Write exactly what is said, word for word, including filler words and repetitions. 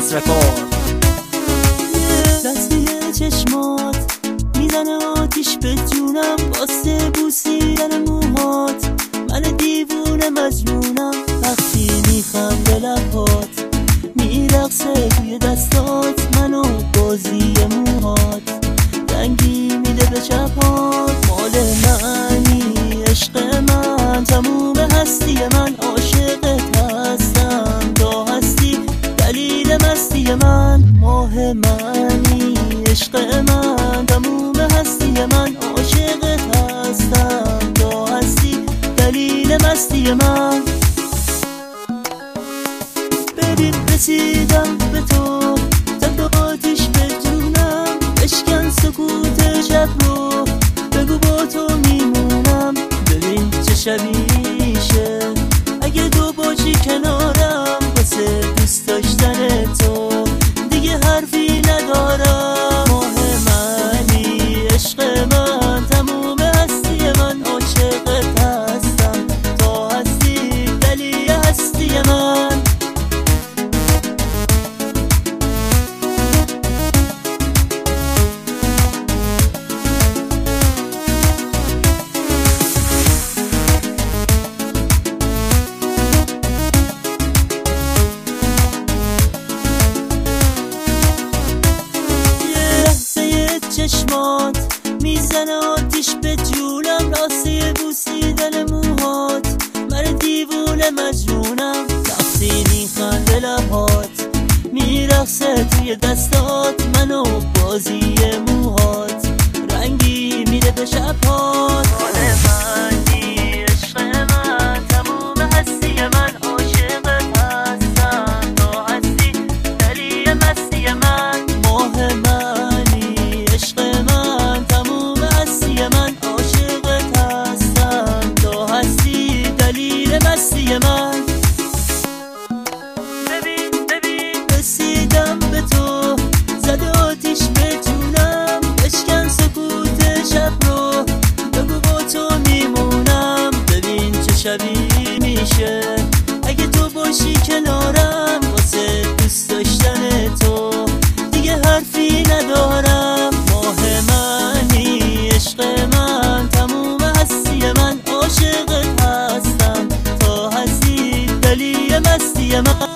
Beats Record. دستی چشمات میزنه آتیش به جونم، واسه بوسیدن موهات من دیوونه مجنونم. وقتی میخنده لبات میرقصه توی دستات، منو بازی موهات رنگی میده به چپات. مال منی عشق من، تموم هستی من، عاشقت هستم تا هستی دلیل مستی من. ماه منی عشق من، تموم هستی من، عاشقت هستم تا هستی دلیل مستی من. ببین رسیدم به تو، زد آتیش به جونم، بشکن سکوت شب رو، بگو با تو میمونم. ببین چه شبی میشه اگه تو باشی کنارم، واسه دوست داشتن تو دیگه حرفی ندارم. ماه منی عشق من، تموم هستی من، عاشقت هستم تا هستی دلیل هستی من. چشمات میزنه آتیش به جونم، راسته بوسیدن موهات من دیوونه مجنونم. وقتی میخنده لبات میرقصه توی دستات، منو بازی موهات رنگی میده به شبات. مال منی عشق من، تموم هستی من، عاشقت هستم تا هستی دلیل مستی من. ماه منی عشق من، تموم هستی من، عاشقت هستم تا هستی دلیل مستی من. ببین ببین رسیدم به تو، زد آتیش به جونم، بشکن سکوت شب رو، بگو با تو میمونم. ببین چه شبی میشه اگه تو باشی کنارم، واسه دوست داشتن تو دیگه حرفی ندارم. ماه منی عشق من، تموم هستی من، عاشقت هستم تا هستی دلیل مستی من.